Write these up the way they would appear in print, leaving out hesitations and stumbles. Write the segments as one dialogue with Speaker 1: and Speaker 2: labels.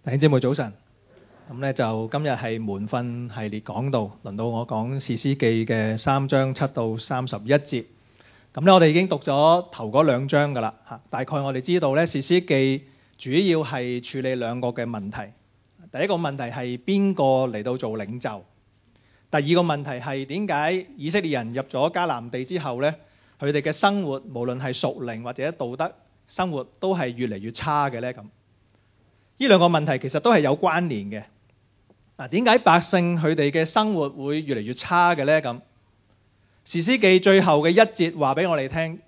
Speaker 1: 弟兄姊妹早晨，咁咧就今日係門訓系列講道，輪到我講士師記嘅3章7到31節。咁咧我哋已經讀咗頭嗰2章噶啦嚇，大概我哋知道咧士師記主要係處理2個嘅問題。第一個問題係邊個嚟到做領袖？第二個問題係點解以色列人入咗迦南地之後咧，佢哋嘅生活無論係屬靈或者道德生活都係越嚟越差嘅咧咁。呢2個問題其實都係有關聯嘅。點解百姓佢哋嘅生活會越嚟越差嘅呢？咁士師記最後嘅1節話俾我哋聽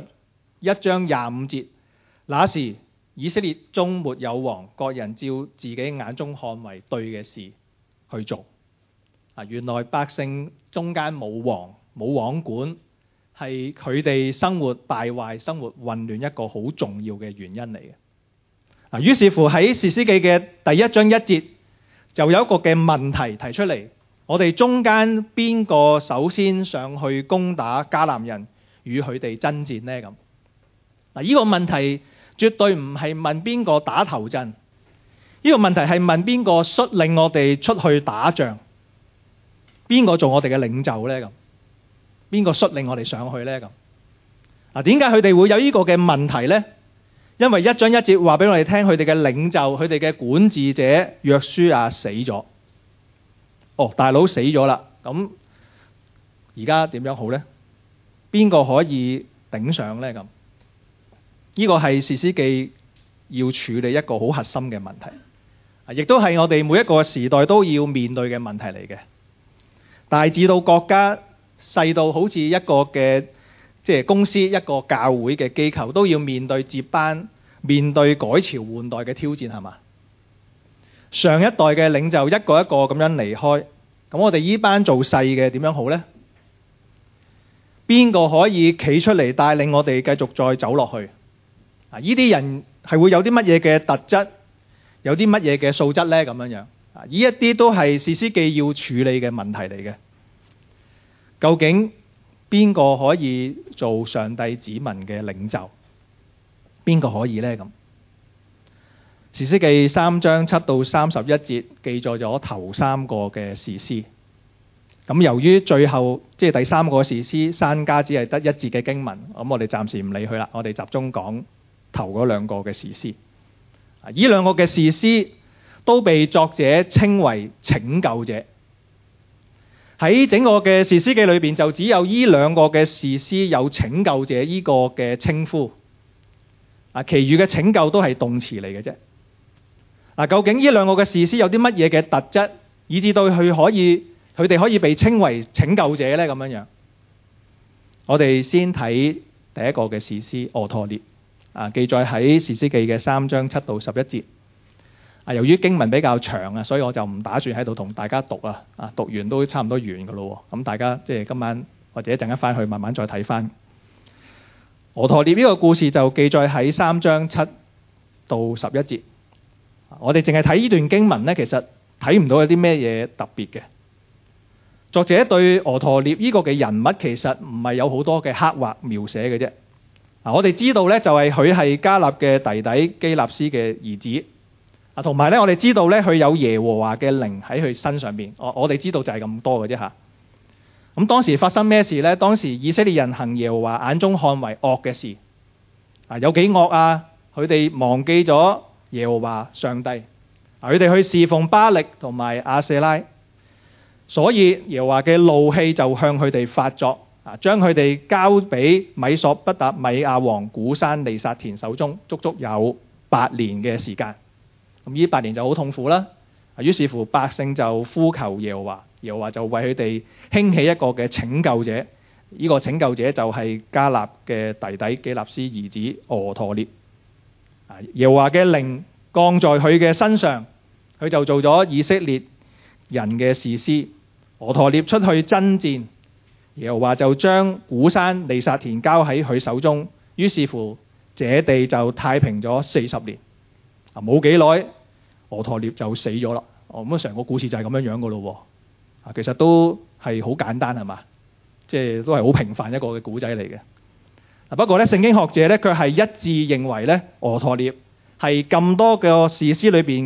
Speaker 1: ，21章25節，那時以色列中沒有王，各人照自己眼中看為對嘅事去做。原來百姓中間冇王冇王管，係佢哋生活敗壞、生活混亂一個好重要嘅原因嚟嘅。於是乎喺士師記嘅第1章1節就有一個嘅問題提出嚟，我哋中間邊個首先上去攻打迦南人與佢哋爭戰呢？咁呢個問題絕對唔係問邊個打頭陣，呢個問題係問邊個率領我哋出去打仗，邊個做我哋嘅領袖呢？咁邊個率領我哋上去呢？咁點解佢哋會有呢個嘅問題呢？因為1章1節話俾我哋聽，佢哋嘅領袖、佢哋嘅管治者約書亞死咗。大佬死咗啦，咁而家點樣好呢？邊個可以頂上呢？咁呢個係士師記要處理一個好核心嘅問題，亦都係我哋每一個時代都要面對嘅問題嚟嘅。大至到國家，細到好似一個嘅公司、一個教會嘅機構，都要面對接班、面對改朝換代嘅挑戰，係嘛？上一代嘅領袖一個一個咁樣離開，咁我哋呢班做細嘅點樣好呢？邊個可以企出嚟帶領我哋繼續再走落去？呢啲人係會有啲乜嘢嘅特質，有啲乜嘢嘅素質呢？咁樣樣，呢一啲都係士師記要處理嘅問題嚟嘅。究竟邊個可以做上帝子民嘅領袖？邊個可以呢？咁士師記3章7到31節記載咗頭3個嘅士師。咁由於最後第3個士師珊迦只係得1節嘅經文，咁我哋暫時唔理佢啦，我哋集中講頭嗰2個嘅士師。呢2個嘅士師都被作者稱為拯救者。喺整個嘅士師記裏邊，就只有呢2個嘅士師有拯救者呢個嘅稱呼。其餘嘅拯救都係動詞嚟嘅啫。究竟呢2個嘅士師有啲乜嘢嘅特質，以至到佢哋可以被稱為拯救者呢？咁樣樣，我哋先睇第一個嘅士師俄陀聶，記載喺士師記嘅3章7到11節。由於經文比較長所以我就唔打算喺度同大家讀啊。讀完都差唔多完噶咯。咁大家今晚或者一陣間翻去慢慢再睇翻。俄陀聶呢個故事就記載喺3章7到11節。我哋淨係睇呢段經文呢，其實睇唔到有啲咩嘢特別嘅。作者對俄陀聶呢個嘅人物其實唔係有好多嘅刻畫描寫嘅啫。我哋知道呢，就係佢係迦勒嘅弟弟基納斯嘅兒子。同埋咧，我哋知道咧，佢有耶和華嘅靈喺佢身上邊。我哋知道就係咁多嘅啫嚇。咁當時發生咩事呢？當時以色列人行耶和華眼中看為惡嘅事。有幾惡啊？佢哋忘記咗耶和華上帝。佢哋去侍奉巴力同埋亞舍拉。所以耶和華嘅怒氣就向佢哋發作，將佢哋交俾米索不達米亞王古珊利薩田手中，足足有8年嘅時間。咁呢8年就好痛苦啦。於是乎百姓就呼求耶和華，耶和華就為佢哋興起一個嘅拯救者。呢個拯救者就係迦勒嘅弟弟基納斯兒子俄陀聶。耶和華嘅靈降在佢嘅身上，佢就做咗以色列人嘅士師。俄陀聶出去爭戰，耶和華就將古珊利薩田交喺佢手中。於是乎這地就太平咗40年。冇幾耐，俄陀聶就死咗啦。咁成個故事就係咁樣樣噶咯。其實都係好簡單係嘛，都係好平凡一個嘅古仔嚟嘅。不過咧，聖經學者咧，佢係一致認為咧，俄陀聶係咁多個士師裏邊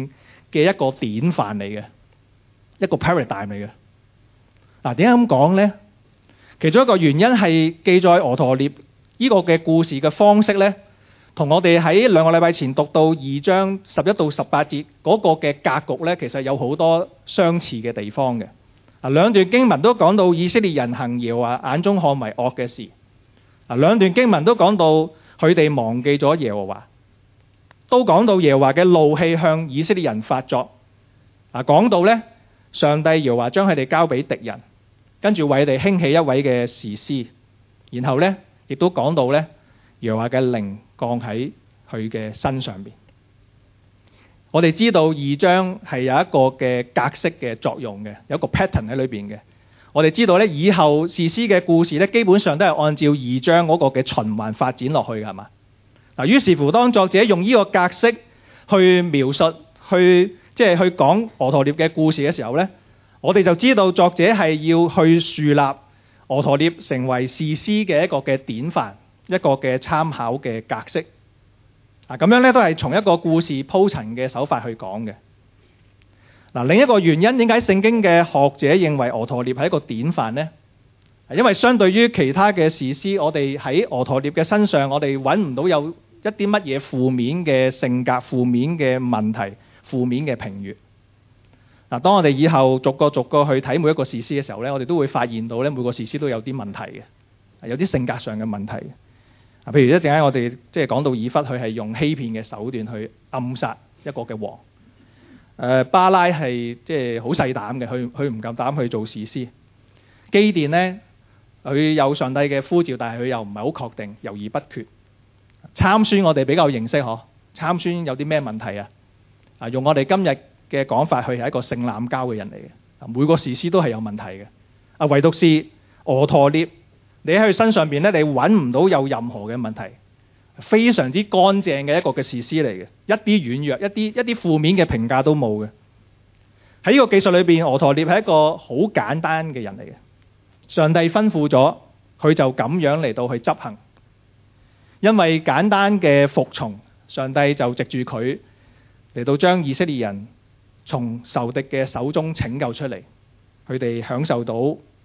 Speaker 1: 嘅一個典範嚟嘅，一個 paradigm 嚟嘅。嗱，點解咁講呢？其中一個原因係記載俄陀聶呢個嘅故事嘅方式呢，同我哋喺2個禮拜前讀到2章11到18節嗰個嘅格局呢，其實有好多相似嘅地方嘅。兩段經文都講到以色列人行耶和華眼中看為惡嘅事。兩段經文都講到佢哋忘記咗耶和華，都講到耶和華嘅怒氣向以色列人發作。講到呢，上帝耶和華將佢哋交俾敵人，跟住為佢哋興起一位嘅士師，然後呢，亦都講到呢，耶和華嘅靈降喺佢嘅身上邊。我哋知道2章係有一個嘅格式嘅作用嘅，有一個 pattern 喺裏邊嘅。我哋知道呢，以後士師嘅故事呢，基本上都係按照2章嗰個嘅循環發展落去嘅，係嘛？嗱，於是乎當作者用呢個格式去描述，去講俄陀聶嘅故事嘅時候呢，我哋就知道作者係要去樹立俄陀聶成為士師嘅一個嘅典範，一個嘅參考嘅格式。咁樣咧都係從一個故事鋪陳嘅手法去講嘅。另一個原因點解聖經嘅學者認為俄陀聶係一個典範呢？因為相對於其他嘅士師，我哋喺俄陀聶嘅身上，我哋揾唔到有一啲乜嘢負面嘅性格、負面嘅問題、負面嘅評語。當我哋以後逐個去睇每一個士師嘅時候呢，我哋都會發現到咧，每個士師都有啲問題嘅，有啲性格上嘅問題。譬如一陣間我哋講到以弗，佢係用欺騙嘅手段去暗殺一個嘅王。巴拉係好細膽嘅，佢唔夠膽去做士師。基甸呢，佢有上帝嘅呼召，但係佢又唔係好確定，猶豫不決。參孫我哋比較認識嗬，參孫有啲咩問題啊？用我哋今日嘅講法，佢係一個性濫交嘅人嚟嘅。每個士師都係有問題嘅。唯獨是俄陀聶，你喺佢身上邊咧，你揾唔到有任何嘅問題，非常之乾淨嘅一個嘅士師嚟嘅，一啲軟弱、一啲負面嘅評價都冇嘅。喺呢個記述裏邊，俄陀聶係一個好簡單嘅人嚟嘅。上帝吩咐咗，佢就咁樣嚟到去執行。因為簡單嘅服從，上帝就藉住佢嚟到將以色列人從仇敵嘅手中拯救出嚟，佢哋享受到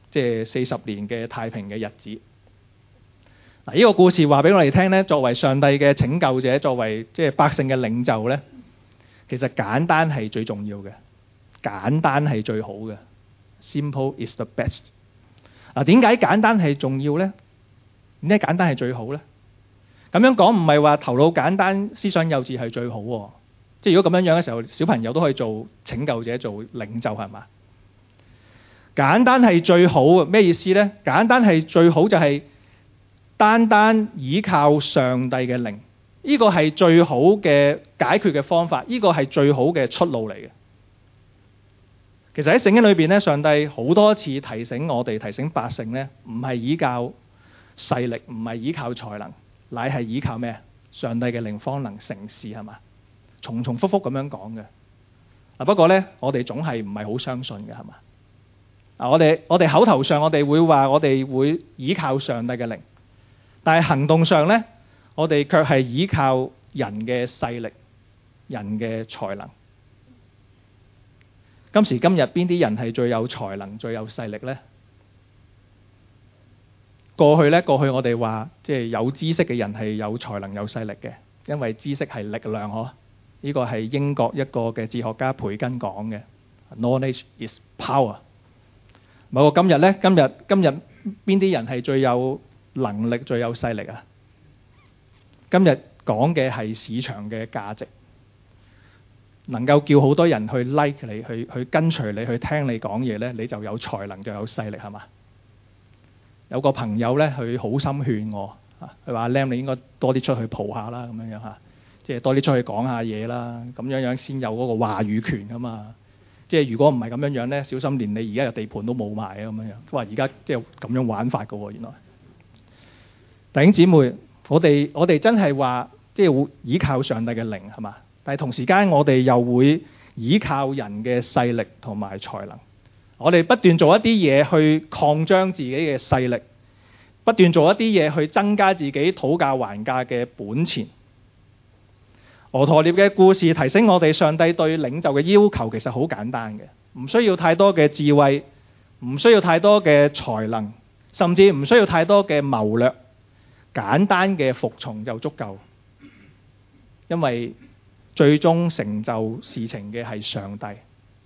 Speaker 1: 40年嘅太平嘅日子。呢個故事話俾我哋聽呢，作為上帝嘅拯救者，作為百姓嘅領袖呢，其實簡單係最重要嘅，簡單係最好嘅。Simple is the best。點解簡單係重要呢？點解簡單係最好呢？咁樣講唔係話頭腦簡單、思想幼稚係最好喎。如果咁樣嘅時候，小朋友都可以做拯救者、做領袖，係嘛？簡單係最好，咩意思呢？簡單係最好就係單單依靠上帝嘅靈，呢個係最好嘅解決嘅方法，呢個係最好嘅出路嚟嘅。其實喺聖經裏邊咧，上帝好多次提醒我哋、提醒百姓咧，唔係依靠勢力，唔係依靠才能，乃係依靠咩？上帝嘅靈方能成事，係嘛？重重複複咁樣講嘅。不過咧，我哋總係唔係好相信嘅，係嘛？我哋口頭上我哋會話我哋會依靠上帝嘅靈，但係行動上呢，我哋卻係依靠人嘅勢力、人嘅才能。今時今日邊啲人係最有才能、最有勢力呢？過去我哋話有知識嘅人係有才能、有勢力嘅，因為知識係力量嗬。呢個係英國一個嘅哲學家培根講嘅 ，Knowledge is power。不過今日邊啲人係最有能力、最有勢力啊？今日講嘅係市場嘅價值，能夠叫好多人去 like 你、去跟隨你、去聽你講嘢呢，你就有才能、就有勢力，係嘛？有個朋友呢，佢好心勸我，佢話 Lam 你應該多啲出去蒲下啦，咁樣嚇，多啲出去講下嘢啦，咁樣先有嗰個話語權㗎嘛。如果唔係咁樣呢，小心連你而家嘅地盤都冇埋啊！咁樣，話而家咁樣玩法㗎喎，原來。弟兄姊妹，我哋真係話會依靠上帝嘅靈，係嘛？但係同時間我哋又會依靠人嘅勢力同埋才能。我哋不斷做一啲嘢去擴張自己嘅勢力，不斷做一啲嘢去增加自己討價還價嘅本錢。 俄陀聶嘅故事提醒我哋，上帝對領袖嘅要求其實好簡單嘅，唔需要太多嘅智慧，唔需要太多嘅才能，甚至唔需要太多嘅謀略，簡單嘅服從就足夠。因為最終成就事情嘅係上帝，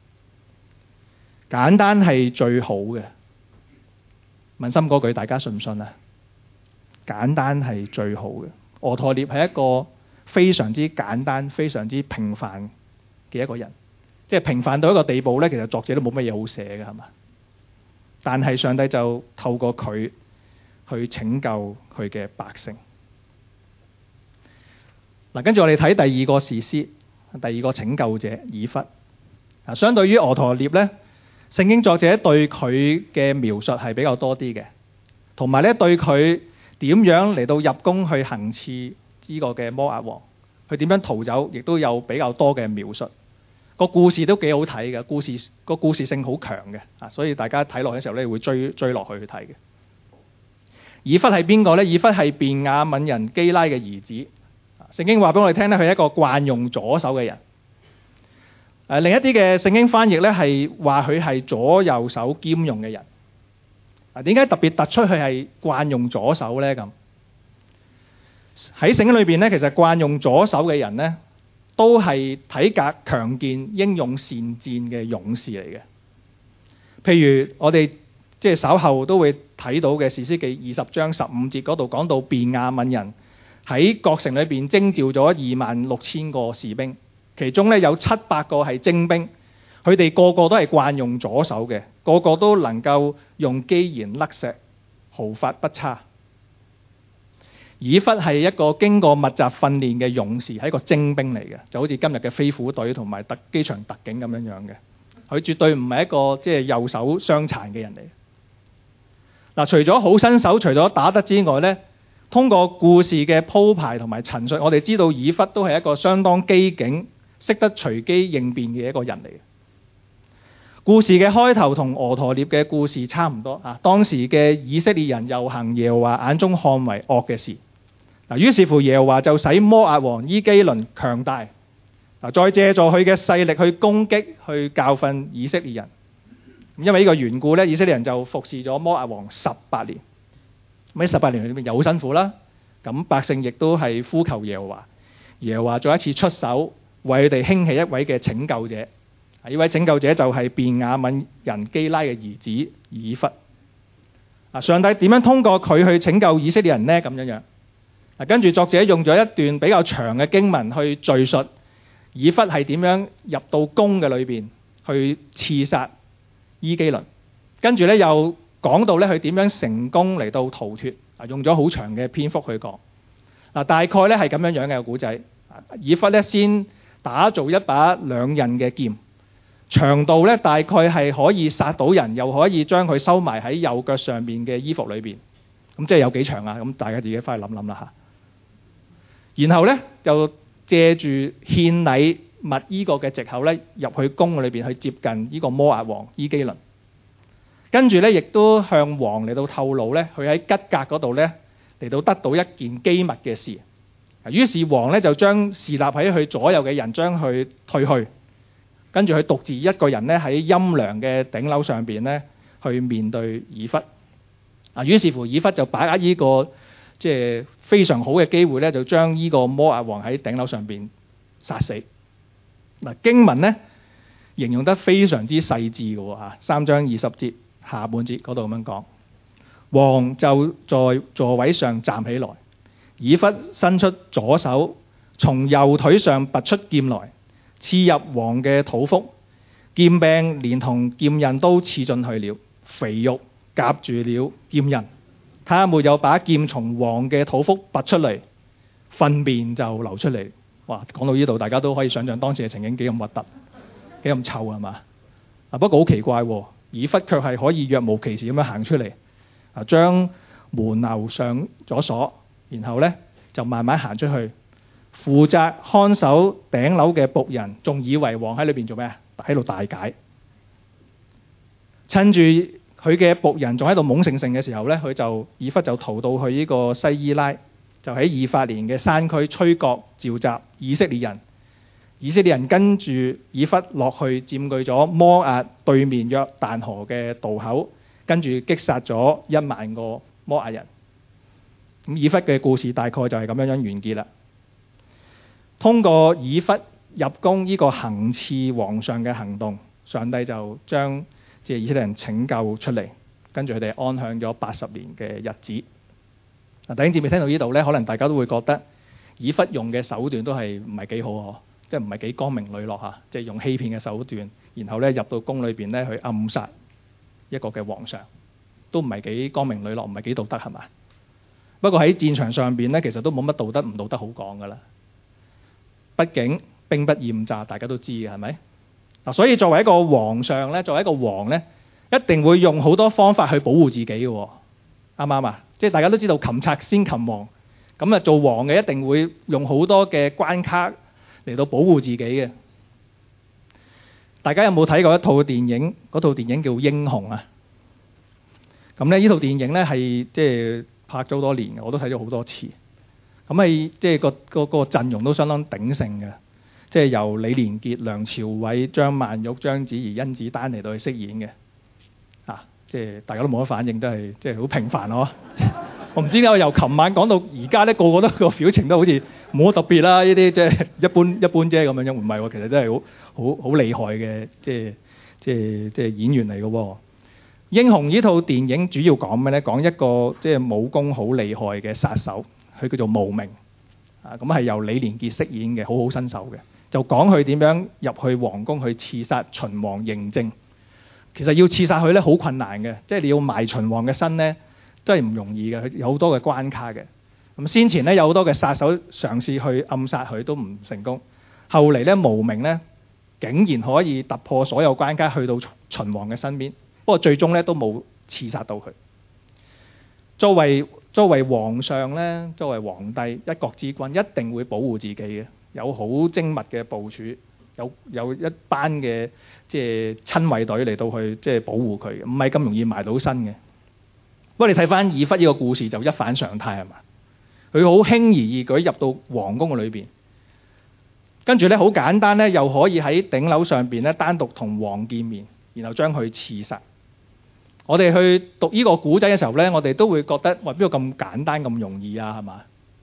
Speaker 1: 簡單係最好嘅。問心嗰句，大家信唔信啊？簡單係最好嘅。俄陀聶係一個非常之簡單、非常之平凡嘅一個人，即係平凡到一個地步呢，其實作者都冇乜嘢好寫嘅，係嘛？但係上帝就透過佢去拯救佢嘅百姓。嗱，跟住我哋睇第二個士師，第二個拯救者以弗。相對於俄陀聶呢，聖經作者對佢嘅描述係比較多啲嘅，同埋咧對佢點樣嚟到入宮去行刺呢個嘅摩押王，佢點樣逃走，亦都有比較多嘅描述。個故事都幾好睇嘅，故事性好強嘅，所以大家睇落嘅時候咧會追落去睇嘅。以弗係邊個呢？以弗係便雅憫人基拉嘅兒子。聖經話俾我哋聽咧，佢係一個慣用左手嘅人。另一啲嘅聖經翻譯咧係話佢係左右手兼用嘅人。點解特別突出佢係慣用左手呢？咁喺聖經裏邊咧，其實慣用左手嘅人呢，都係體格強健、英勇善戰嘅勇士嚟嘅。譬如我哋即係稍後都會睇到嘅士師記20章15節嗰度講到便雅憫人喺各城裏邊徵召咗26,000個士兵，其中咧有700個係精兵，佢哋個個都係慣用左手嘅，個個都能夠用機弦甩石，毫髮不差。以弗係一個經過密集訓練嘅勇士，係一個精兵嚟嘅，就好似今日嘅飛虎隊同埋機場特警咁樣樣嘅。佢絕對唔係一個即係右手傷殘嘅人嚟。嗱，除咗好身手，除咗打得之外呢，通過故事嘅鋪排同埋陳述，我哋知道以弗都係一個相當機警、識得隨機應變嘅一個人嚟嘅。故事嘅開頭同俄陀聶嘅故事差唔多啊。當時嘅以色列人又行耶和華眼中看為惡嘅事。嗱，於是乎耶和華就使摩押王伊基倫強大，再借助佢嘅勢力去攻擊、去教訓以色列人。因為呢個緣故咧，以色列人就服侍咗摩押王18年。喺18年裏面又好辛苦啦。咁百姓亦都係呼求耶和華，耶和華再一次出手為佢哋興起一位嘅拯救者。呢位拯救者就係便雅憫人基拉嘅兒子以弗。上帝點樣通過佢去拯救以色列人呢？咁樣。跟住作者用咗一段比較長嘅經文去敘述以弗係點樣入到宮嘅裏邊去刺殺伊基倫，跟住咧又講到咧佢點樣成功嚟到逃脫，用咗好長嘅篇幅去講。大概咧係咁樣樣嘅古仔。以弗咧先打造一把兩刃嘅劍，長度咧大概係可以殺到人，又可以將佢收埋喺右腳上面嘅衣服裏邊。咁即係有幾長啊？咁大家自己翻去諗諗啦嚇。然後咧就借住獻禮物依個嘅藉口咧，入去宮裏邊去接近呢個摩押王伊基倫。跟住咧亦都向王嚟到透露咧，佢喺吉甲嗰度咧嚟到得到一件機密嘅事。於是王咧就將侍立喺佢左右嘅人將佢退去，跟住佢獨自一個人咧喺陰涼嘅頂樓上邊咧去面對以弗。於是乎以弗就把握呢個即係非常好嘅機會咧，就將呢個摩押王喺頂樓上邊殺死。經文咧形容得非常之細緻嘅喎，3章20節下半節嗰度咁樣講，王就在座位上站起來，以弗伸出左手，從右腿上拔出劍來，刺入王嘅肚腹，劍柄連同劍刃都刺進去了，肥肉夾住了劍刃，他沒有把劍從王嘅肚腹拔出嚟，糞便就流出嚟。哇！講到呢度，大家都可以想象當時嘅情景幾咁核突，幾咁臭係嘛？不過好奇怪喎，以弗卻係可以若無其事咁樣行出嚟，將門樓上咗鎖，然後咧就慢慢行出去。負責看守頂樓嘅僕人仲以為王喺裏邊做咩啊？喺度大解。趁住佢嘅僕人仲喺度懵盛盛嘅時候咧，以弗就逃到去呢個西伊拉，即就喺以法蓮嘅山區吹角召集以色列人。以色列人跟住以弗落去佔據咗摩押對面約旦河嘅渡口，跟住擊殺咗1萬個摩押人。咁以弗嘅故事大概就係咁樣完結啦。通過以弗入宮呢個行刺皇上嘅行動，上帝就將以色列人拯救出嚟，跟住佢哋安享咗80年嘅日子。嗱，弟兄姊妹聽到呢度呢，可能大家都會覺得以弗用嘅手段都係唔係幾好嗬，即係唔係幾光明磊落嚇，即係用欺騙嘅手段，然後咧入到宮裏邊咧去暗殺一個嘅皇上，都唔係幾光明磊落，唔係幾道德係嘛？不過喺戰場上邊咧，其實都冇乜道德唔道德好講噶啦。畢竟兵不厭詐，大家都知嘅係咪？嗱，所以作為一個皇上咧，作為一個王咧，一定會用好多方法去保護自己嘅，啱唔啱啊？即係大家都知道擒賊先擒王，咁啊做王嘅一定會用好多嘅關卡嚟到保護自己嘅。大家有冇睇過一套電影？嗰套電影叫《英雄》啊。咁咧呢套電影咧係即係拍咗好多年嘅，我都睇咗好多次。咁係即係個陣容都相當鼎盛嘅，即係由李連杰、梁朝偉、張曼玉、章子怡、甄子丹嚟到去飾演嘅。即係大家都冇乜反應，都係即係好平凡咯。我唔知點解我由琴晚講到而家咧，個個都個表情都好似冇乜特別啦。呢啲即係一般啫咁樣，唔係喎，其實真係好厲害嘅，即係演員嚟嘅喎。英雄呢套電影主要講咩咧？講一個即係武功好厲害嘅殺手，佢叫做無名。咁係由李連杰飾演嘅，好身手嘅。就講佢點樣入去皇宮去刺殺秦王嬴政。其實要刺殺佢咧好困難嘅，即係你要埋秦王嘅身咧，真係唔容易嘅。佢有好多嘅關卡嘅。咁先前咧有好多嘅殺手嘗試去暗殺佢都唔成功，後嚟咧無名咧竟然可以突破所有關卡去到秦王嘅身邊，不過最終咧都冇刺殺到佢。作為皇上咧，作為皇帝一國之君，一定會保護自己嘅，有好精密嘅部署。有一班嘅即係親衛隊嚟到去即係保護佢，唔係咁容易埋到身嘅。不過你睇翻以弗呢個故事就一反常態係嘛？佢好輕而易舉入到皇宮嘅裏邊，跟住咧好簡單咧，又可以喺頂樓上邊咧單獨同王見面，然後將佢刺殺。我哋去讀呢個古仔嘅時候咧，我哋都會覺得哇，邊個咁簡單咁容易啊？係嘛？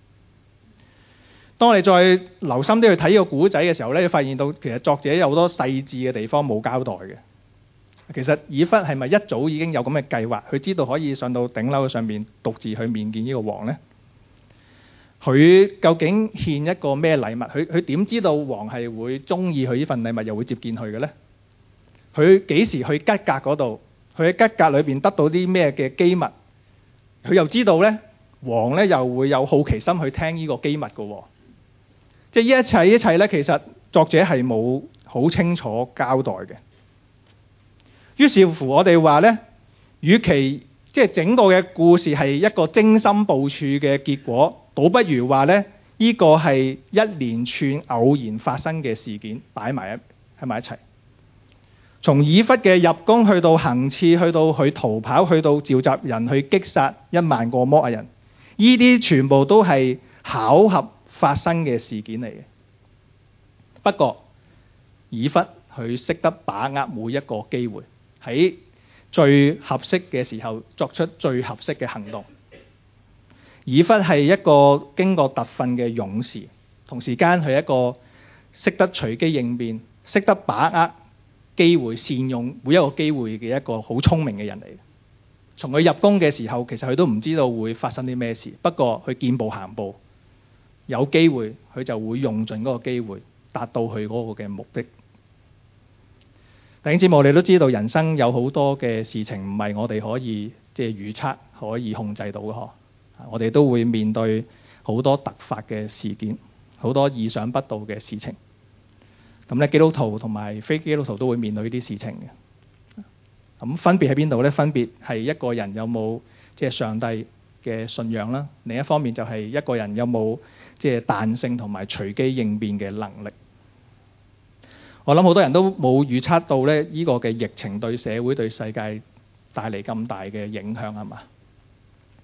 Speaker 1: 當我哋再留心啲去睇呢個古仔嘅時候咧，你發現到其實作者有好多細緻嘅地方冇交代嘅。其實以弗係咪一早已經有咁嘅計劃？佢知道可以上到頂樓上面獨自去面見呢個王呢？佢究竟獻一個咩禮物？佢點知道王係會中意佢呢份禮物，又會接見佢嘅呢？佢幾時去吉格嗰度？佢喺吉格裏邊得到啲咩嘅機密？佢又知道呢，王呢又會有好奇心去聽呢個機密嘅喎。即係呢一切咧，其實作者係冇好清楚交代嘅。於是乎，我哋話咧，與其即係整個嘅故事係一個精心部署嘅結果，倒不如話咧，呢個係一連串偶然發生嘅事件擺埋喺埋一齊。從以弗嘅入宮去到行刺，去到去逃跑，去到召集人去擊殺1萬個摩押人，呢啲全部都係巧合發生嘅事件嚟嘅。不過以弗佢識得把握每一個機會，喺最合適嘅時候作出最合適嘅行動。以弗係一個經過特訓嘅勇士，同時間佢係一個識得隨機應變、識得把握機會、善用每一個機會嘅一個好聰明嘅人嚟。從佢入宮嘅時候，其實佢都唔知道會發生啲咩事，不過佢見步行步。有機會佢就會用盡嗰個機會，達到佢嗰個嘅目的。弟兄姊妹，我哋都知道人生有好多嘅事情唔係我哋可以即係預測可以控制到嘅嗬。我哋都會面對好多突發嘅事件，好多意想不到嘅事情。咁咧，基督徒同埋非基督徒都會面對呢啲事情嘅。咁分別喺邊度咧？分別係一個人有冇即係上帝嘅信仰啦，另一方面就係一個人有冇即係彈性同埋隨機應變嘅能力。我諗好多人都冇預測到咧，呢個嘅疫情對社會對世界帶嚟咁大嘅影響係嘛？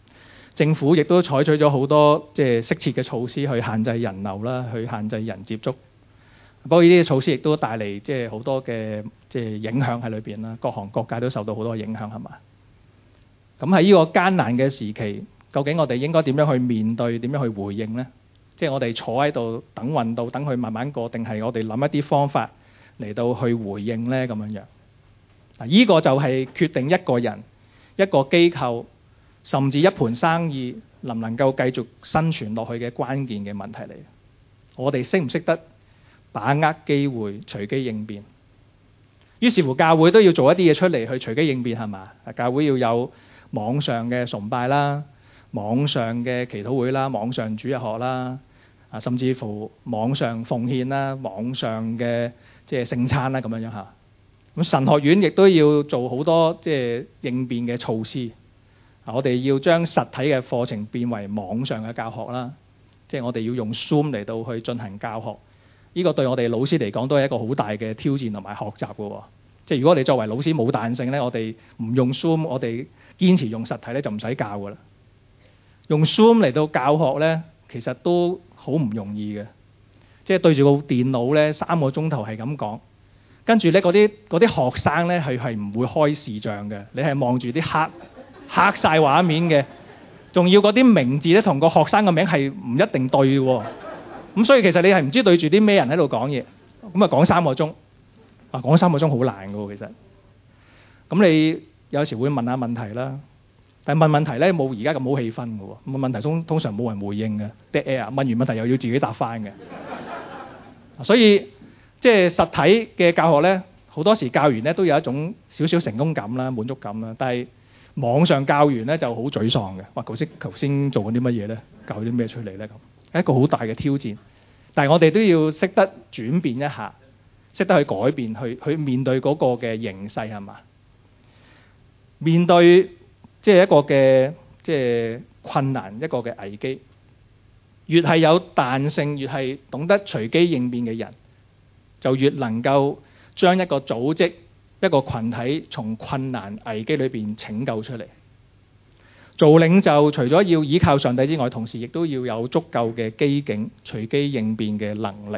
Speaker 1: 政府亦都採取咗好多即係適切嘅措施去限制人流啦，去限制人接觸。不過呢啲措施亦都帶嚟即係好多嘅即係影響喺裏邊啦，各行各業都受到好多影響，係嘛？咁喺呢個艱難嘅時期，究竟我哋應該點樣去面對、點樣去回應呢？即係我哋坐喺度等運到，等佢慢慢過，定係我哋諗一啲方法嚟到去回應呢？咁樣樣嗱，呢個就係決定一個人、一個機構，甚至一盤生意能唔能夠繼續生存落去嘅關鍵嘅問題嚟。我哋識唔識得把握機會，隨機應變？於是乎，教會都要做一啲嘢出嚟去隨機應變，係嘛？教會要有網上嘅崇拜啦，網上嘅祈禱會啦，網上主日學啦，甚至乎網上奉獻啦，網上嘅即係聖餐啦，咁樣嚇。咁神學院亦都要做好多即係應變嘅措施。我哋要將實體嘅課程變為網上嘅教學啦，即係我哋要用 Zoom 嚟到去進行教學。呢個對我哋老師嚟講都係一個好大嘅挑戰同埋學習嘅。即係如果我哋作為老師冇彈性咧，我哋唔用 Zoom，我哋堅持用實體咧就唔使教㗎啦。用 Zoom 嚟到教學咧，其實都好唔容易嘅。即係對住個電腦咧，3個鐘頭係咁講，跟住咧嗰啲學生咧係唔會開視像嘅，你係望住啲黑晒畫面嘅，仲要嗰啲名字咧同個學生嘅名係唔一定對喎。咁所以其實你係唔知對住啲咩人喺度講嘢，咁啊講3個鐘，講3個鐘好難㗎喎其實。咁你有時會問下問題啦，但係問問題咧冇而家咁好氣氛㗎喎，問問題通常冇人回應嘅 dead air， 問完問題又要自己答翻嘅。所以即係實體嘅教學咧，好多時教完咧都有一種少少成功感啦、滿足感啦，但係網上教完咧就好沮喪嘅。哇！頭先做緊啲乜嘢咧？教啲咩出嚟咧？咁係一個好大嘅挑戰。但係我哋都要識得轉變一下，識得去改變，去面對嗰個嘅形勢，係嘛？面對即係一個嘅即係困難，一個嘅危機，越係有彈性，越係懂得隨機應變嘅人，就越能夠將一個組織、一個群體從困難危機裏邊拯救出嚟。做領袖除咗要依靠上帝之外，同時亦都要有足夠嘅機警、隨機應變嘅能力。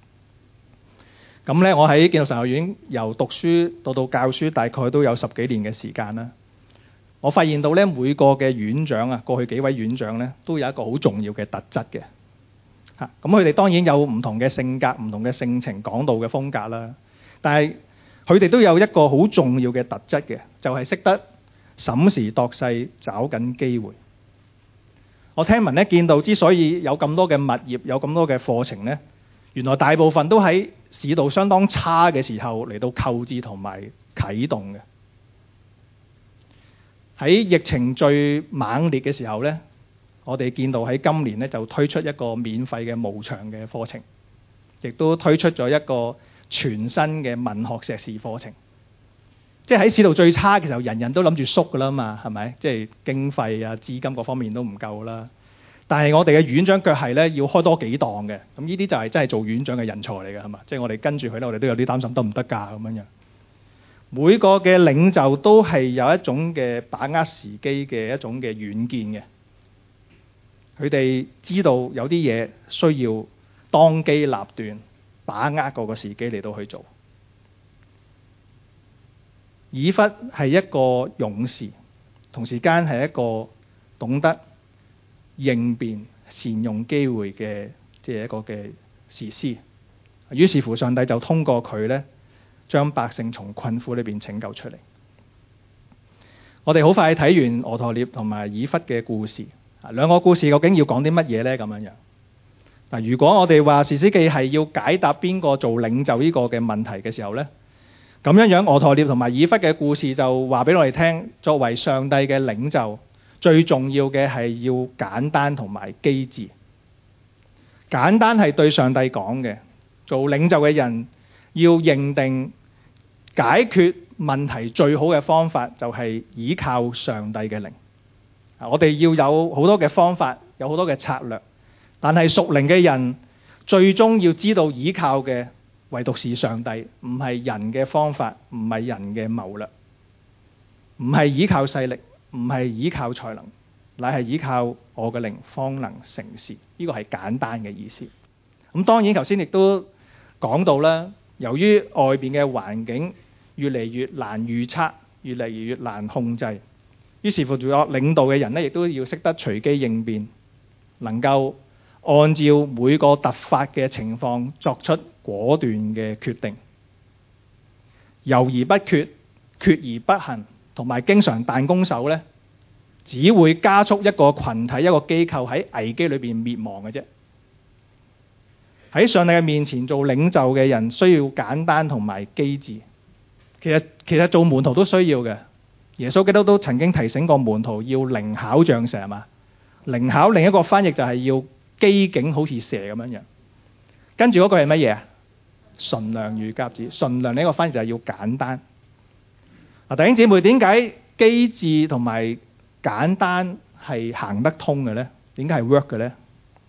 Speaker 1: 咁咧，我喺建道神學院由讀書到教書，大概都有10幾年嘅時間啦。我發現到咧，每個嘅院長啊，過去幾位院長咧，都有一個好重要嘅特質嘅。咁佢哋當然有唔同嘅性格、唔同嘅性情、講道嘅風格啦。但係佢哋都有一個好重要嘅特質嘅，就係識得審時度勢，找緊機會。我聽聞咧，建道之所以有咁多嘅物業，有咁多嘅課程咧，原來大部分都喺市道相當差嘅時候嚟到購置同埋啟動嘅。喺疫情最猛烈嘅時候咧，我哋建道喺今年咧就推出一個免費嘅無償嘅課程，亦都推出咗一個全新嘅文學碩士課程。即係喺市道最差嘅時候，人人都諗住縮㗎啦嘛，係咪？即係經費啊、資金各方面都唔夠啦。但係我哋嘅院長腳係咧要開多幾檔嘅，咁呢啲就係真係做院長嘅人才嚟嘅，係嘛？即係我哋跟住佢咧，我哋都有啲擔心得唔得㗎咁樣樣。每個嘅領袖都係有一種嘅把握時機嘅一種嘅遠見嘅，佢哋知道有啲嘢需要當機立斷，把握嗰個時機嚟到去做。以弗係一個勇士，同時間係一個懂得應變、善用機會嘅即係一個嘅士師。於是乎，上帝就通過佢咧，將百姓從困苦裏邊拯救出嚟。我哋好快睇完俄陀聶同埋以弗嘅故事，兩個故事究竟要講啲乜嘢呢？咁樣樣嗱，如果我哋話士師記係要解答邊個做領袖呢個嘅問題嘅時候呢，咁樣樣俄陀聶同埋以弗嘅故事就話俾我哋聽，作為上帝嘅領袖，最重要嘅係要簡單同埋機智。簡單係對上帝講嘅，做領袖嘅人要認定解決問題最好嘅方法就係依靠上帝嘅靈。我哋要有好多嘅方法，有好多嘅策略，但係屬靈嘅人最終要知道依靠嘅唯獨是上帝，唔係人嘅方法，唔係人嘅謀略，唔係依靠勢力，唔係依靠才能， 乃係依靠我嘅靈方能成事。呢個係簡單嘅意思。咁當然頭先亦都講到啦，由於外邊嘅環境越嚟越難預測，越嚟越難控制，於是乎做領導嘅人呢，亦都要識得隨機應變，能夠按照每個突發嘅情況作出果斷嘅決定。猶而不決，決而不行，同埋經常彈弓手呢，只會加速一個群體、一個機構喺危機裏邊滅亡嘅啫。喺上帝嘅面前做領袖嘅人需要簡單同埋機智。其實做門徒都需要嘅。耶穌基督都曾經提醒過門徒要靈巧像蛇，係嘛？靈巧另一個翻譯就係要機警好似蛇咁樣樣。跟住嗰個係乜嘢啊？純良如鴿子。純良呢個翻譯就係要簡單。弟兄姊妹，點解機智同埋簡單係行得通嘅呢？點解係 work 嘅呢？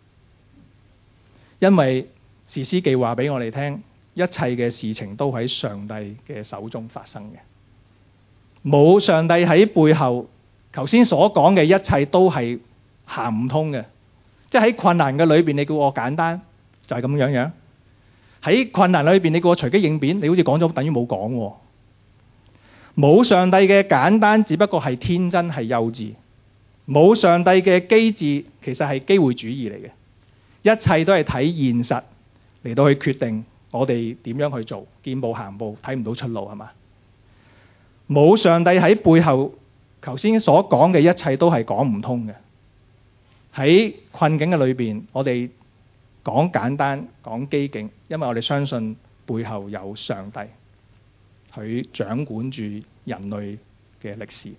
Speaker 1: 因為士師記話俾我哋聽，一切嘅事情都喺上帝嘅手中發生嘅。冇上帝喺背後，頭先所講嘅一切都係行唔通嘅。即係喺困難嘅裏邊，你叫我簡單就係咁樣樣。喺困難裏邊，你叫我隨機應變，你好似講咗等於冇講喎。冇上帝嘅簡單，只不過係天真係幼稚。冇上帝嘅機智，其實係機會主義嚟嘅。一切都係睇現實嚟到去決定我哋點樣去做，見步行步，睇唔到出路係嘛？冇上帝喺背後，頭先所講嘅一切都係講唔通嘅。喺困境嘅裏邊，我哋講簡單，講機警，因為我哋相信背後有上帝，佢掌管住人類嘅歷史。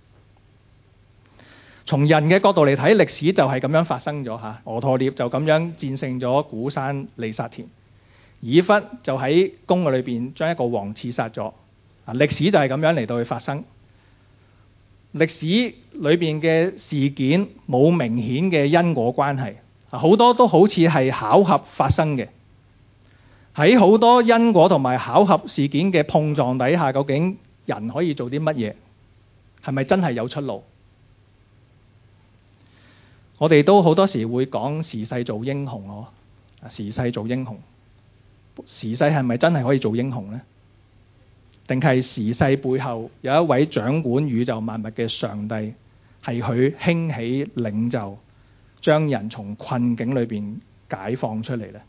Speaker 1: 從人嘅角度嚟睇，歷史就係咁樣發生咗嚇。俄陀聶就咁樣戰勝咗古珊利薩田，以弗就喺宮裏邊將一個王刺殺咗。歷史就係咁樣嚟到去發生。歷史裏邊嘅事件冇明顯嘅因果關係，好多都好似係巧合發生嘅。喺好多因果同埋巧合事件嘅碰撞底下，究竟人可以做啲乜嘢？係咪真係有出路？我哋都好多時會講時勢做英雄喎，時勢做英雄，時勢係咪真係可以做英雄呢？定係時勢背後有一位掌管宇宙萬物嘅上帝，係佢興起領袖，將人從困境裏邊解放出嚟呢？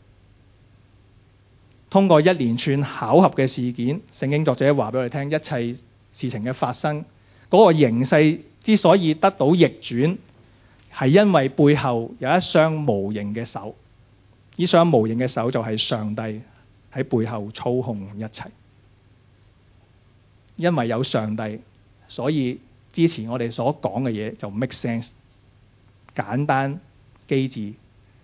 Speaker 1: 通過一連串巧合嘅事件，聖經作者話俾我哋聽，一切事情嘅發生，嗰個形勢之所以得到逆轉，係因為背後有一雙無形嘅手，呢雙無形嘅手就係上帝喺背後操控一切。因為有上帝，所以之前我哋所講嘅嘢就 make sense， 簡單機智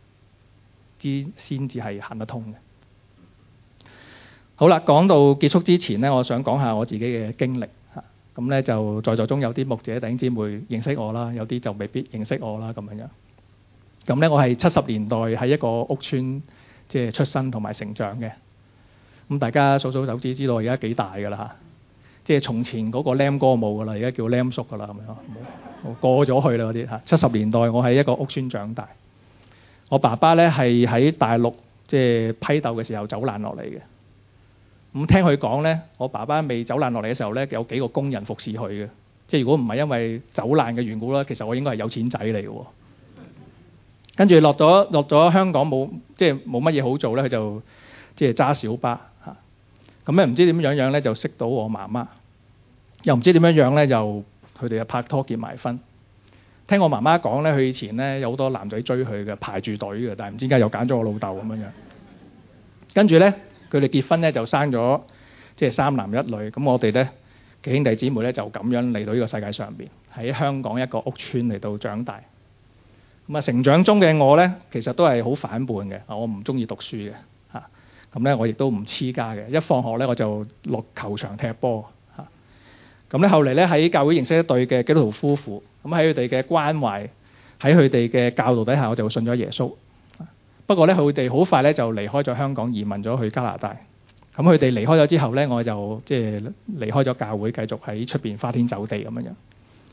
Speaker 1: 先至係行得通嘅。好啦，講到結束之前呢，我想講下我自己嘅經歷嚇。咁咧就在座中有啲牧者弟兄姊妹認識我啦，有啲就未必認識我啦咁樣。咁咧我係70年代喺一個屋邨即係出生同埋成長嘅。咁大家數數手指知道而家幾大㗎啦嚇。即係從前嗰個Lam哥冇㗎啦，而家叫Lam叔㗎啦咁樣，過咗去啦嗰啲嚇。70年代我喺一個屋邨長大，我爸爸咧係喺大陸即係批鬥嘅時候走難落嚟嘅。咁聽佢講咧，我爸爸未走難落嚟嘅時候咧，有幾個工人服侍佢嘅。即係如果唔係因為走難嘅緣故啦，其實我應該係有錢仔嚟嘅。跟住落咗香港冇乜嘢好做咧，佢就即係揸小巴嚇。咁咧唔知點樣咧就識到我媽媽，又唔知點樣咧就佢哋就拍拖結埋婚。聽我媽媽講咧，佢以前咧有好多男仔追佢嘅，排住隊嘅，但係唔知點解又揀咗我老豆咁樣。跟住咧佢哋結婚咧就生咗即係3男1女。咁我哋咧嘅兄弟姊妹咧就咁樣嚟到呢個世界上邊，喺香港一個屋邨嚟到長大。咁啊成長中嘅我咧，其實都係好反叛嘅，我唔中意讀書嘅嚇。咁咧我亦都唔黐家嘅，一放學咧我就落球場踢波嚇。咁咧後嚟咧喺教會認識一對嘅基督徒夫婦，咁喺佢哋嘅關懷，喺佢哋嘅教導底下，我就信咗耶穌。不過咧佢哋好快咧就離開咗香港，移民咗去加拿大。咁佢哋離開咗之後咧，我就即係離開咗教會，繼續喺出邊花天酒地咁樣。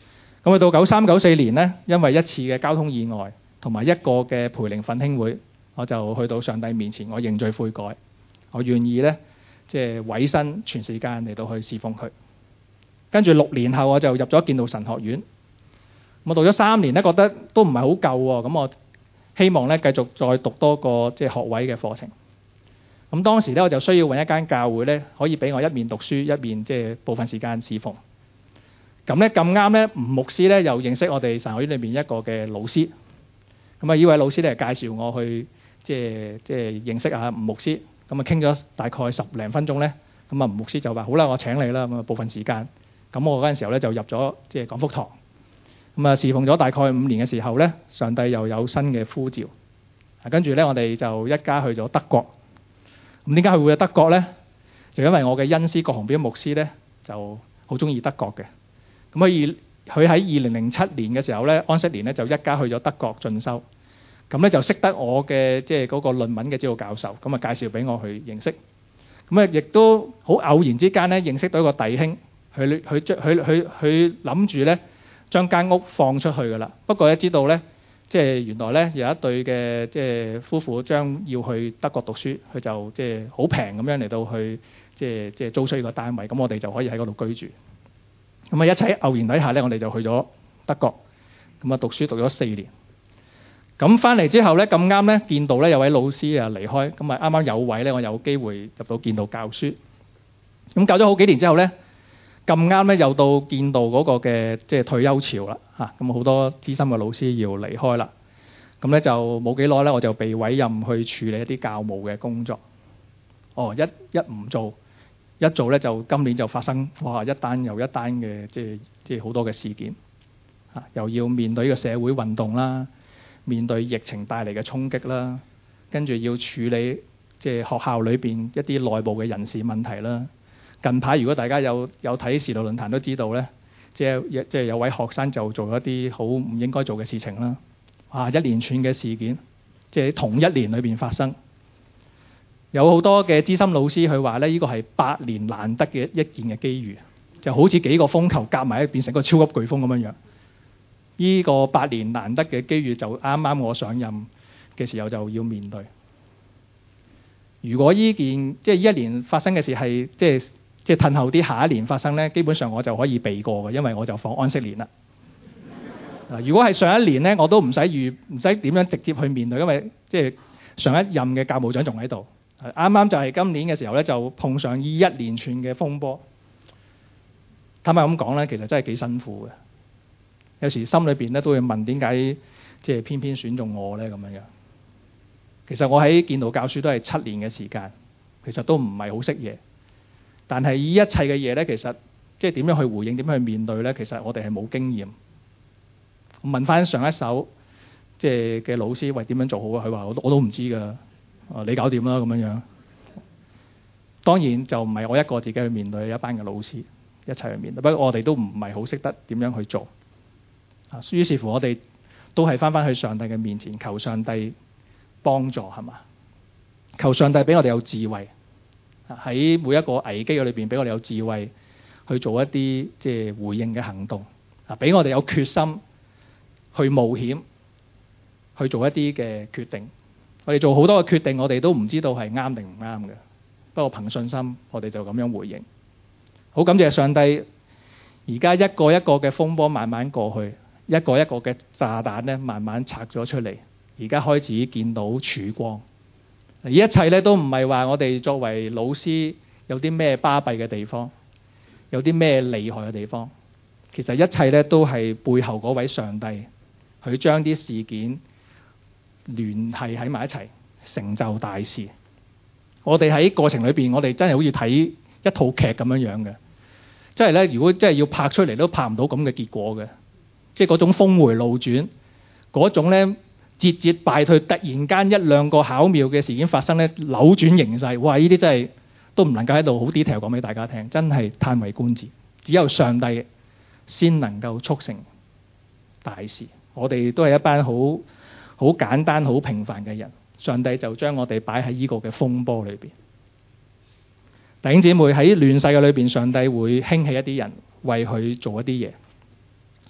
Speaker 1: 咁去到93、94年呢，因為一次嘅交通意外同埋一個嘅培靈奮興會，我就去到上帝面前，我認罪悔改，我願意呢，即係委身全時間嚟到去侍奉佢。跟住6年後我就入咗建道神學院。我讀咗3年呢，覺得都唔係好夠喎，咁我希望呢繼續再讀多個即係學位嘅課程。咁當時呢，我就需要揾一間教會呢，可以俾我一面讀書一面即係部分時間侍奉。咁呢咁啱呢，吳牧師呢又認識我哋神學院裏面一個嘅老師。咁啊，呢位老師呢介紹我去即係認識下吳牧師。咁啊傾咗大概10零分鐘呢，咁啊吳牧師就話：好啦，我請你啦。咁啊部分時間。咁我嗰陣時候呢，就入咗即係講福堂。咁啊侍奉咗大概5年嘅時候呢，上帝又有新嘅呼召。跟住呢，我哋就一家去咗德國。咁點解佢會去德國呢？就因為我嘅恩師郭鴻標牧師呢，就好中意德國嘅。咁佢喺2007年嘅時候呢，安息年呢，就一家去咗德國進修。咁呢，就識得我嘅即係嗰個論文嘅指導教授，咁啊介紹俾我去認識。咁啊亦都好偶然之間呢，認識到一個弟兄，佢諗住呢將間屋放出去㗎啦。不過呢，知道呢，即係原來呢有一對嘅即係夫婦將要去德國讀書，佢就即係好平咁樣嚟到去即係租出呢個單位，咁我哋就可以喺嗰度居住。咁啊一切偶然底下呢，我哋就去咗德國，咁啊讀書讀咗4年。咁翻嚟之後呢，咁啱呢建道呢有位老師啊離開，咁啊啱啱有位呢，我有機會入到建道教書。咁教咗好幾年之後呢，咁啱呢又到建道嗰個嘅即係退休潮啦嚇，咁好多資深嘅老師要離開啦。咁呢就冇幾耐呢，我就被委任去處理一啲教務嘅工作。一唔做，一做呢就今年就發生哇一單又一單嘅即係好多嘅事件嚇，又要面對呢個社會運動啦，面對疫情帶嚟嘅衝擊啦，跟住要處理即係學校裏邊一啲內部嘅人事問題啦。近排如果大家有睇時代論壇都知道呢，即係有位學生就做一啲好唔應該做嘅事情啦。一連串嘅事件，即係同一年裏邊發生。有好多嘅資深老師佢話呢，呢個係百年難得嘅一件嘅機遇，就好似幾個風球夾埋變成一個超級颶風咁樣樣。呢個百年難得嘅機遇就啱啱我上任嘅時候就要面對。如果呢件即係一年發生嘅事係即係褪後啲下一年發生呢，基本上我就可以避過嘅，因為我就放安息年啦。如果係上一年呢，我都唔使點樣直接去面對，因為即係上一任嘅教務長仲喺度。啱啱就係今年嘅時候呢，就碰上呢一連串嘅風波。坦白咁講呢，其實真係幾辛苦嘅。有時心裏邊咧都會問點解即係偏偏選中我呢咁樣樣。其實我喺建道教書都係7年嘅時間，其實都唔係好識嘢。但係呢一切嘅嘢呢，其實即係點樣去回應、點樣去面對呢？其實我哋係冇經驗。我問翻上一手即係嘅老師，喂，點樣做好啊？佢話我都唔知㗎。你搞掂啦咁樣樣。當然就唔係我一個自己去面對，一班嘅老師一齊去面對。不過我哋都唔係好識得點樣去做。於是乎我哋都係翻去上帝嘅面前，求上帝幫助，係嘛？求上帝俾我哋有智慧，喺每一個危機嘅裏邊俾我哋有智慧去做一啲即係回應嘅行動，俾我哋有決心去冒險去做一啲嘅決定。我哋做好多嘅決定，我哋都唔知道係啱定唔啱嘅。不過憑信心，我哋就咁樣回應。好感謝上帝，而家一個一個嘅風波慢慢過去，一個一個嘅炸彈咧慢慢拆咗出嚟，而家開始見到曙光。呢一切咧都唔係話我哋作為老師有啲咩巴閉嘅地方，有啲咩厲害嘅地方。其實一切咧都係背後嗰位上帝，佢將啲事件聯繫喺埋一齊，成就大事。我哋喺過程裏邊，我哋真係好似睇一套劇咁樣樣嘅，即係咧，如果真係要拍出嚟都拍唔到咁嘅結果嘅，即係嗰種峰迴路轉，嗰種咧節節敗退，突然間一兩個巧妙嘅事件發生咧，扭轉形勢。哇！呢啲真係都唔能夠喺度好 detail 講俾大家聽，真係嘆為觀止。只有上帝先能夠促成大事。我哋都係一班好簡單、好平凡嘅人，上帝就將我哋擺喺呢個嘅風波裏邊。弟兄姊妹，喺亂世嘅裏邊，上帝會興起一啲人為佢做一啲嘢，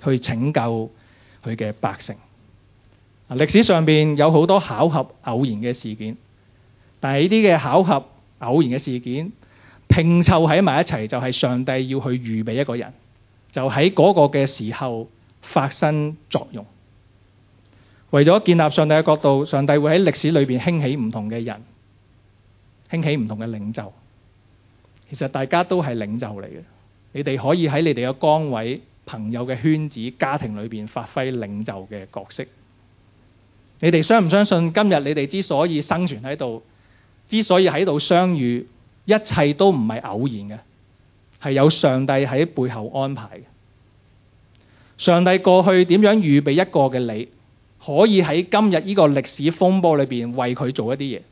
Speaker 1: 去拯救佢嘅百姓。歷史上邊有好多巧合偶然嘅事件，但係呢啲嘅巧合偶然嘅事件拼湊喺埋一齊，就係上帝要去預備一個人，就喺嗰個嘅時候發生作用。為咗建立上帝嘅國度，上帝會喺歷史裏邊興起唔同嘅人，興起唔同嘅領袖。其實大家都係領袖嚟嘅，你哋可以喺你哋嘅崗位、朋友嘅圈子、家庭裏邊發揮領袖嘅角色。你哋相唔相信今日你哋之所以生存喺度，之所以喺度相遇，一切都唔係偶然嘅，係有上帝喺背後安排嘅。上帝過去點樣預備一個嘅你，可以喺今日呢個歷史風波裏邊為佢做一啲嘢。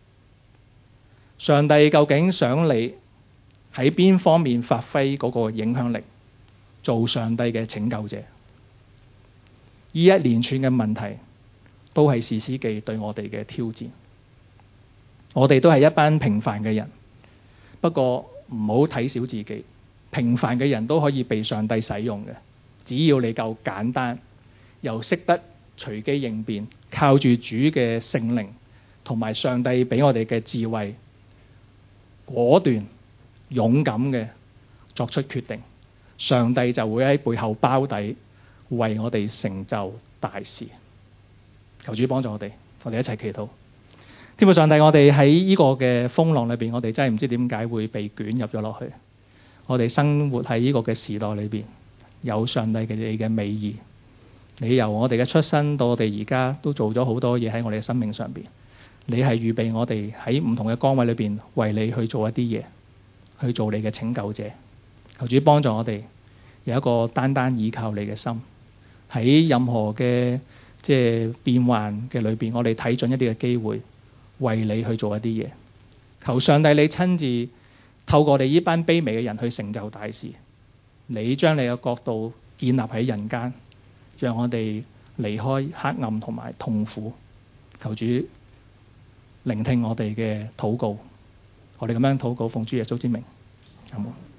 Speaker 1: 上帝究竟想你喺邊方面發揮嗰個影響力，做上帝嘅拯救者？呢一連串嘅問題都係士師記對我哋嘅挑戰。我哋都係一班平凡嘅人，不過唔好睇小自己，平凡嘅人都可以被上帝使用嘅，只要你夠簡單，又識得隨機應變，靠住主嘅聖靈同埋上帝俾我哋嘅智慧，果斷勇敢嘅作出決定，上帝就會喺背後包底，為我哋成就大事。求主幫助我哋一齊祈禱。天父上帝，我哋喺呢個嘅風浪裏邊，我哋真係唔知點解會被捲入咗落去。我哋生活喺呢個嘅時代裏邊，有上帝嘅你嘅美意。你由我哋嘅出生到我哋而家都做咗好多嘢喺我哋嘅生命上邊。你係預備我哋喺唔同嘅崗位裏邊為你去做一啲嘢，去做你嘅拯救者。求主幫助我哋有一個單單依靠你嘅心，喺任何嘅變幻嘅裏邊，我哋睇準一啲嘅機會，為你去做一啲嘢。求上帝你親自透過我哋呢班卑微嘅人去成就大事。你將你嘅國度建立喺人間，讓我哋離開黑暗同埋痛苦。求主聆聽我哋嘅禱告，我哋咁樣禱告，奉主耶穌之名，阿們。